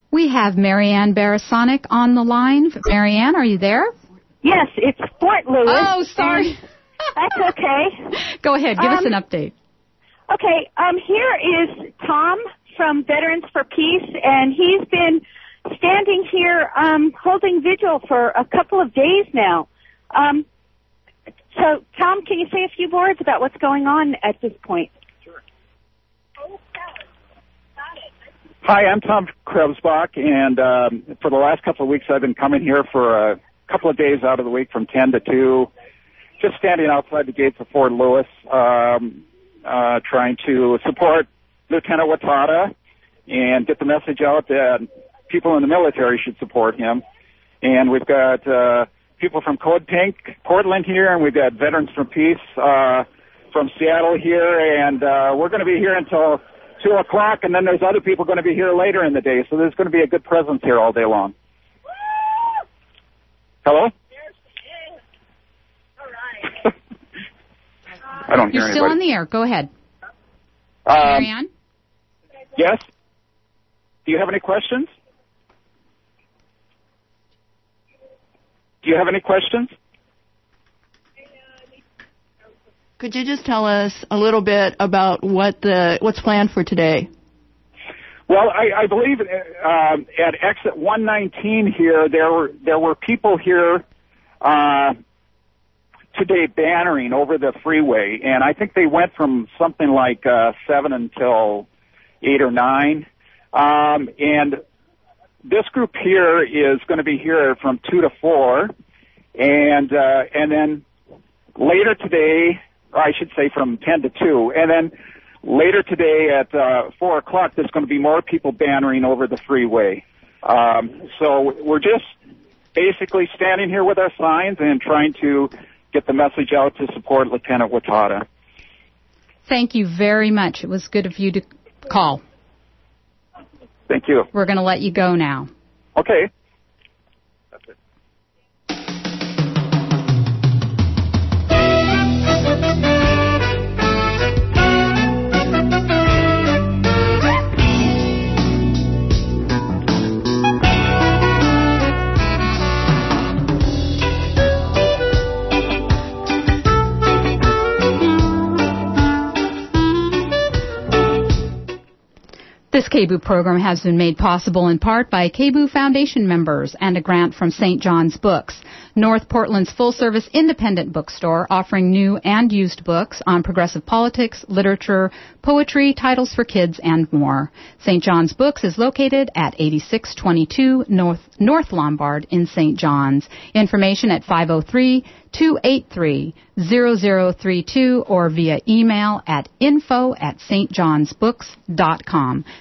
We have Marianne Barasonic on the line. Marianne, are you there? Yes, it's Fort Lewis. Oh, sorry. That's okay. Go ahead. Give us an update. Okay. Here is Tom from Veterans for Peace, and he's been standing here holding vigil for a couple of days now. So, Tom, can you say a few words about what's going on at this point? Sure. Hi, I'm Tom Krebsbach, and for the last couple of weeks I've been coming here for a couple of days out of the week from 10 to 2, just standing outside the gates of Fort Lewis, trying to support Lieutenant Watada and get the message out that people in the military should support him. And we've got people from Code Pink, Portland here, and we've got Veterans for Peace from Seattle here, and we're going to be here until 2 o'clock, and then there's other people going to be here later in the day, so there's going to be a good presence here all day long. Hello? All right. I don't hear You're anybody. still on the air. Go ahead. Marianne? Yes? Do you have any questions? Do you have any questions? Could you just tell us a little bit about what's planned for today? Well, I believe at exit 119 here, there were people here today bannering over the freeway, and I think they went from something like 7 until 8 or 9. And this group here is going to be here from 2 to 4, and then later today, or I should say from 10 to 2, and then later today at 4 o'clock, there's going to be more people bannering over the freeway. So we're just basically standing here with our signs and trying to get the message out to support Lieutenant Watada. Thank you very much. It was good of you to call. Thank you. We're going to let you go now. Okay. That's it. This KBOO program has been made possible in part by KBOO Foundation members and a grant from St. John's Books, North Portland's full-service independent bookstore offering new and used books on progressive politics, literature, poetry, titles for kids, and more. St. John's Books is located at 8622 North Lombard in St. John's. Information at 503-283-0032 or via email at info@stjohnsbooks.com.